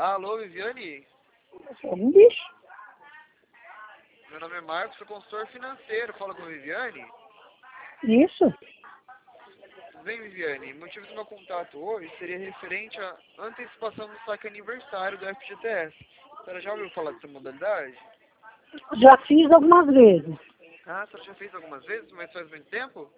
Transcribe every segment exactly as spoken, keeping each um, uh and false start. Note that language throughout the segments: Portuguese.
Alô, Viviane? É um bicho. Meu nome é Marcos, sou consultor financeiro. Fala com a Viviane? Isso. Tudo bem, Viviane? O motivo do meu contato hoje seria referente à antecipação do saque aniversário do F G T S. A senhora já ouviu falar dessa modalidade? Já fiz algumas vezes. Ah, a senhora já fez algumas vezes, mas faz muito tempo?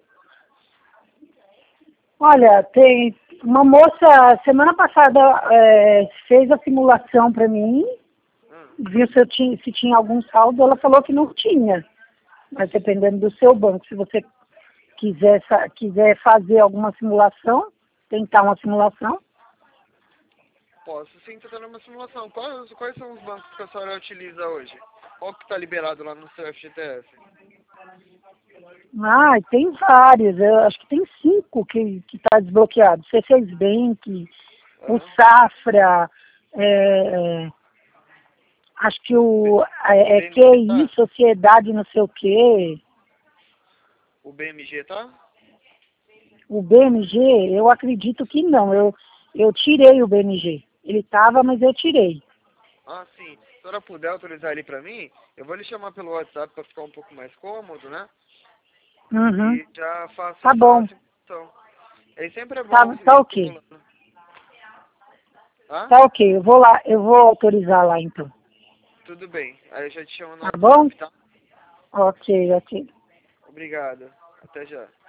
Olha, tem uma moça, semana passada, é, fez a simulação para mim, Hum. viu se, eu tinha, se tinha algum saldo, ela falou que não tinha. Mas dependendo do seu banco, se você quiser, sa- quiser fazer alguma simulação, tentar uma simulação, Posso sim, estou dando uma simulação. Quais, quais são os bancos que a senhora utiliza hoje? Qual que está liberado lá no seu F G T S? ah, tem vários, eu acho que tem cinco que está desbloqueado. C seis Bank, o Ah, Safra, é, acho que o é, é B M G Q I, tá? Sociedade não sei o quê. O B M G tá? O B M G, eu acredito que não. Eu, eu tirei o B M G. Ele estava, mas eu tirei. Ah, sim. Se a senhora puder autorizar ele para mim, eu vou lhe chamar pelo WhatsApp para ficar um pouco mais cômodo, né? Uhum. E já faço Tá essa bom. simulação. Aí sempre é Tá, bom tá ir ok. simulando. Tá? Tá ok. Eu vou lá, eu vou autorizar lá então. Tudo bem. Aí eu já te chamo no Tá bom? WhatsApp, tá? Ok, ok. Obrigado. Até já.